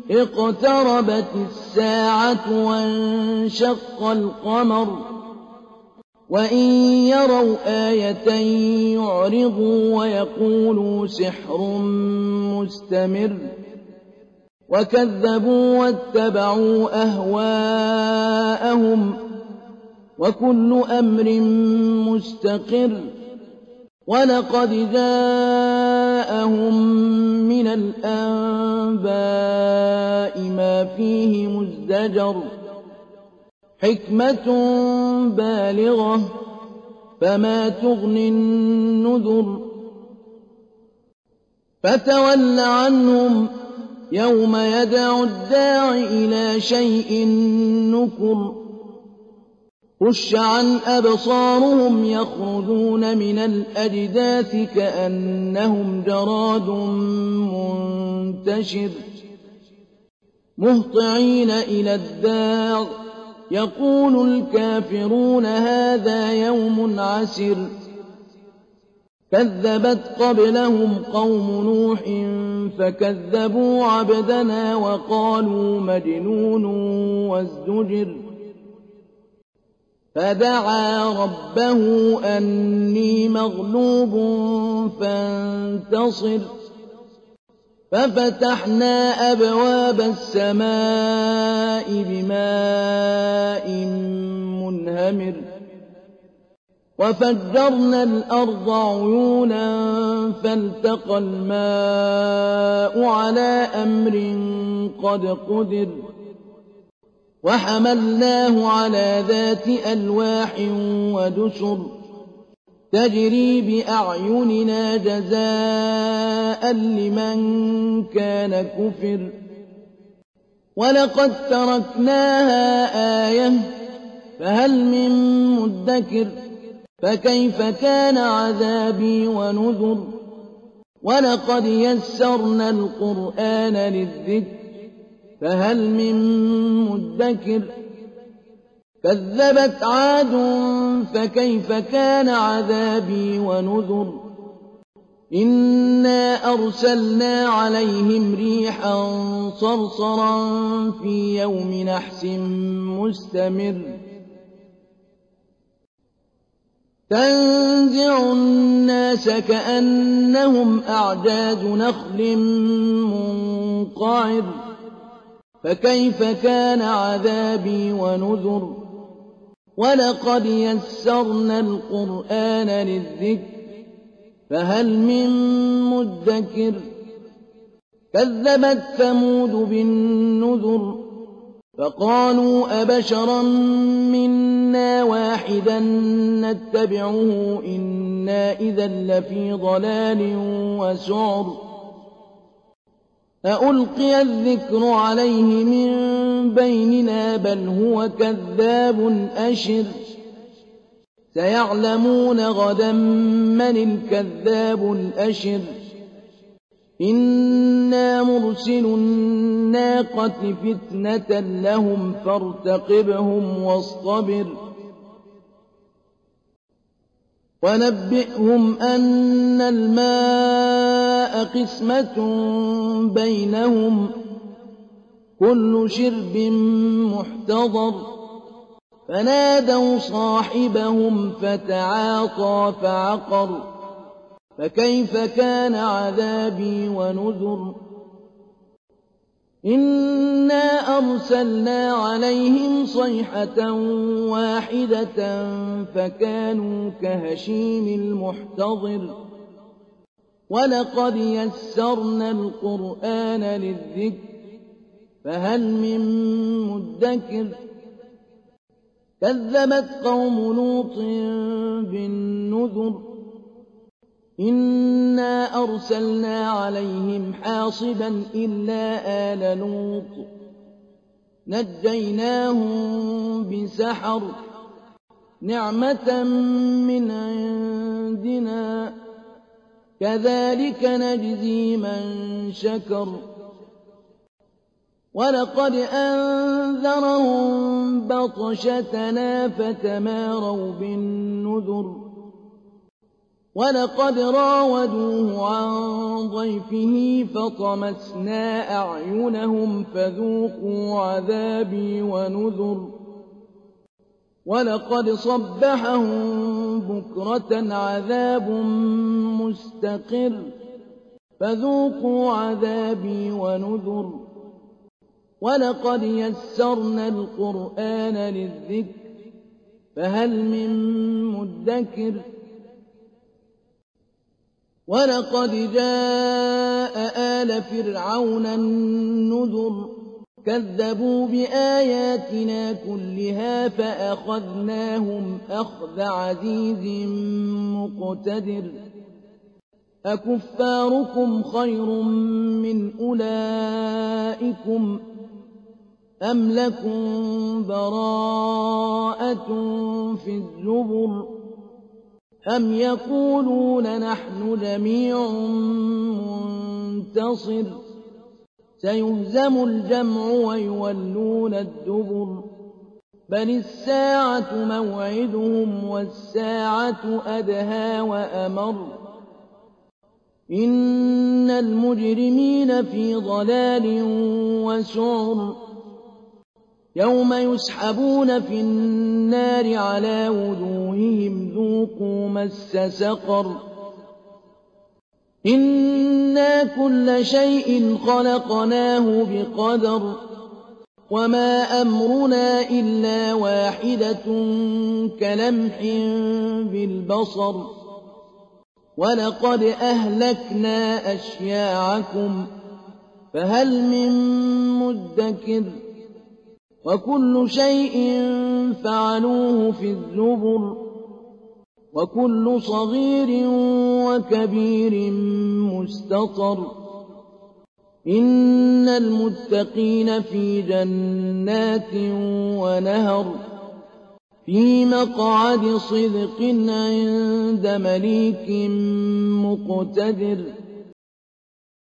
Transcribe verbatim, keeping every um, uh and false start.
اقتربت الساعة وانشق القمر وإن يروا آية يعرضوا ويقولوا سحر مستمر وكذبوا واتبعوا أهواءهم وكل أمر مستقر ولقد جاءهم من الأنباء ما فيه مزدجر حكمة بالغة فما تغني النذر فتول عنهم يوم يدعو الداع إلى شيء نكر خش عن أبصارهم يخرجون من الأجداث كأنهم جراد منتشر مهطعين إلى الداع يقول الكافرون هذا يوم عسر كذبت قبلهم قوم نوح فكذبوا عبدنا وقالوا مجنون وازدجر فدعا ربه أني مغلوب فانتصر ففتحنا أبواب السماء بماء منهمر وفجرنا الأرض عيونا فالتقى الماء على أمر قد قدر وحملناه على ذات ألواح ودسر تجري بأعيننا جزاء لمن كان كفر ولقد تركناها آية فهل من مدكر فكيف كان عذابي ونذر ولقد يسرنا القرآن للذكر فهل من مدكر كذبت عاد فكيف كان عذابي ونذر إنا أرسلنا عليهم ريحا صرصرا في يوم نحس مستمر تنزع الناس كأنهم أعجاز نخل منقعر فكيف كان عذابي ونذر ولقد يسرنا القرآن للذكر فهل من مدكر كذبت ثمود بالنذر فقالوا أبشرا منا واحدا نتبعه إنا إذا لفي ضلال وسعر أألقي الذكر عليه من بيننا بل هو كذاب أشر سيعلمون غدا من الكذاب الأشر إنا مرسل الناقة فتنة لهم فارتقبهم واصطبر ونبئهم أن الماء قسمة بينهم كل شرب محتضر فنادوا صاحبهم فتعاطى فعقر فكيف كان عذابي ونذر إنا أرسلنا عليهم صيحة واحدة فكانوا كهشيم المحتضر ولقد يسرنا القرآن للذكر فهل من مدكر كذبت قوم لوط بالنذر إنا أرسلنا عليهم حاصبا إلا آل لوط نجيناهم بسحر نعمة من عندنا كذلك نجزي من شكر ولقد أنذرهم بطشتنا فتماروا بالنذر ولقد راودوه عن ضيفه فطمسنا أعينهم فذوقوا عذابي ونذر ولقد صبحهم بكرة عذاب مستقر فذوقوا عذابي ونذر ولقد يسرنا القرآن للذكر فهل من مدكر ولقد جاء آل فرعون النذر كذبوا بآياتنا كلها فأخذناهم أخذ عزيز مقتدر أكفاركم خير من أولئكم أم لكم براءة في الزبر أم يقولون نحن جميع منتصر سيهزم الجمع ويولون الدبر بل الساعة موعدهم والساعة أدهى وأمر إن المجرمين في ضلال وسعر يوم يسحبون في النار على وجوههم ذوقوا مس سقر إنا كل شيء خلقناه بقدر وما أمرنا إلا واحدة كلمح بالبصر ولقد أهلكنا أشياعكم فهل من مدكر وكل شيء فعلوه في الزبر وكل صغير وكبير مستطر إن المتقين في جنات ونهر في مقعد صدق عند مليك مقتدر